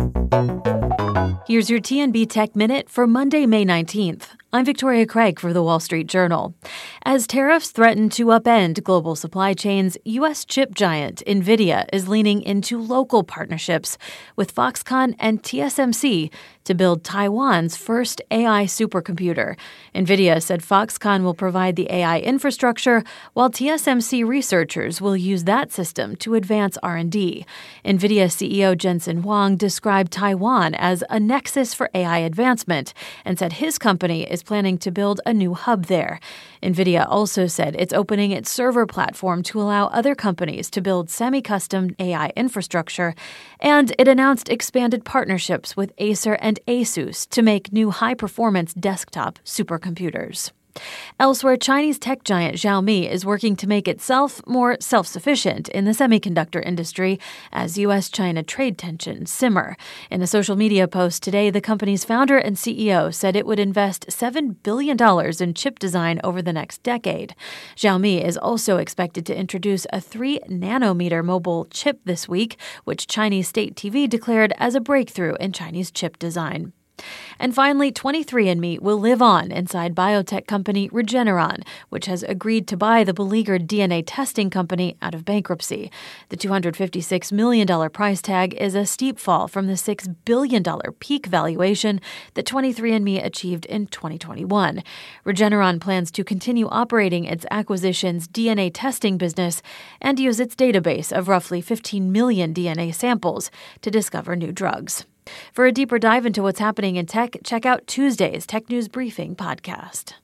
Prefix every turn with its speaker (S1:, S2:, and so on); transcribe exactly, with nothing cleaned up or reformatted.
S1: Here's your T N B Tech Minute for Monday, May nineteenth. I'm Victoria Craig for The Wall Street Journal. As tariffs threaten to upend global supply chains, U S chip giant NVIDIA is leaning into local partnerships with Foxconn and T S M C to build Taiwan's first A I supercomputer. NVIDIA said Foxconn will provide the A I infrastructure, while T S M C researchers will use that system to advance R and D. NVIDIA C E O Jensen Huang described Taiwan as a nexus for A I advancement and said his company is planning to build a new hub there. NVIDIA also said it's opening its server platform to allow other companies to build semi-custom A I infrastructure, and it announced expanded partnerships with Acer and ASUS to make new high-performance desktop supercomputers. Elsewhere, Chinese tech giant Xiaomi is working to make itself more self-sufficient in the semiconductor industry as U S China trade tensions simmer. In a social media post today, the company's founder and C E O said it would invest seven billion dollars in chip design over the next decade. Xiaomi is also expected to introduce a three nanometer mobile chip this week, which Chinese state T V declared as a breakthrough in Chinese chip design. And finally, twenty-three and me will live on inside biotech company Regeneron, which has agreed to buy the beleaguered D N A testing company out of bankruptcy. The two hundred fifty-six million dollars price tag is a steep fall from the six billion dollars peak valuation that twenty-three and me achieved in twenty twenty-one. Regeneron plans to continue operating its acquisitions D N A testing business and use its database of roughly fifteen million D N A samples to discover new drugs. For a deeper dive into what's happening in tech, check out Tuesday's Tech News Briefing podcast.